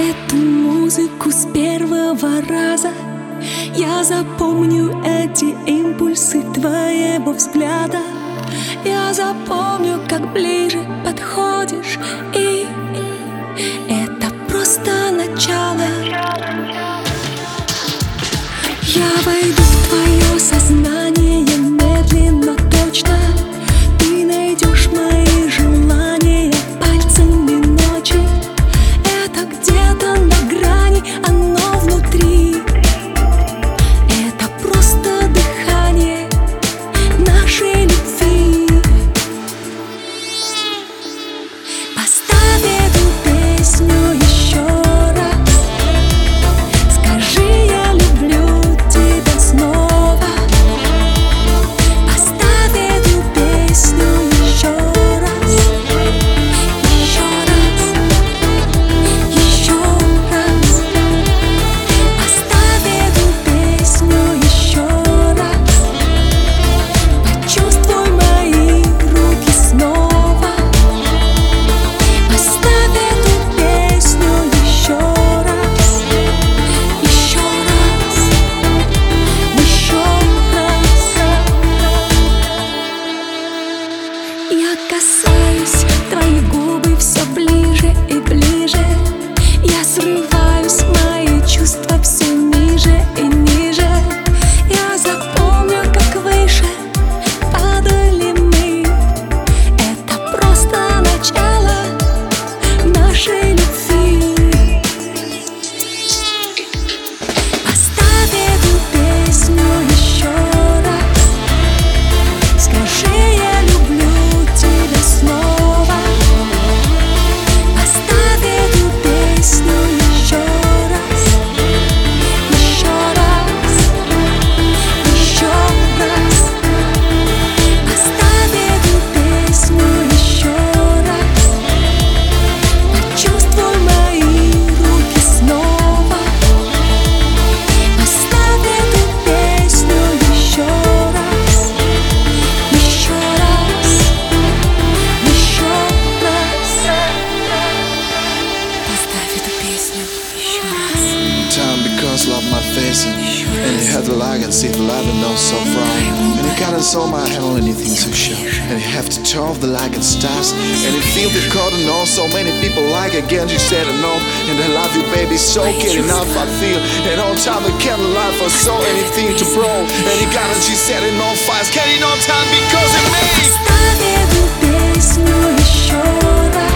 эту музыку с первого раза. Я запомню эти импульсы твоего взгляда. Я запомню, как ближе подходишь, и это просто начало. Я войду в твое сознание медленно, точно. Ты найдешь мои желания пальцами ночи. Это где-то на грани, оно внутри. Это просто дыхание нашей любви. Поставь эту песню еще раз. Скажи, я люблю тебя снова. Поставь эту песню еще раз. Еще раз. Еще раз. Поставь эту песню еще раз. Почувствуй мои руки снова. Поставь эту песню еще раз. Еще раз. Еще раз. Я касаюсь твоих губы все ближе и ближе. Я срываюсь, мои чувства все ниже и ниже. Я запомню, как выше падали мы. Это просто начало нашей любви. Поставь эту песню еще раз. Скажи, я люблю тебя снова. Поставь эту песню еще раз. Еще раз. Еще раз. Поставь эту песню еще раз. Почувствуй мои руки снова. Поставь эту песню еще раз. Еще раз. Еще раз. Поставь эту песню еще раз. Time because love my face and you had the light and see the light and know so far. And you got so my handle anything to show. And you have to turn off the light and stars. And you feel the cold and know so many people like again. You said no, and I love you, baby. So get enough, I feel. And all time the candlelight for so anything to blow. And you got it, she said it no fires. Can you know time because it made. Поставь эту песню еще раз.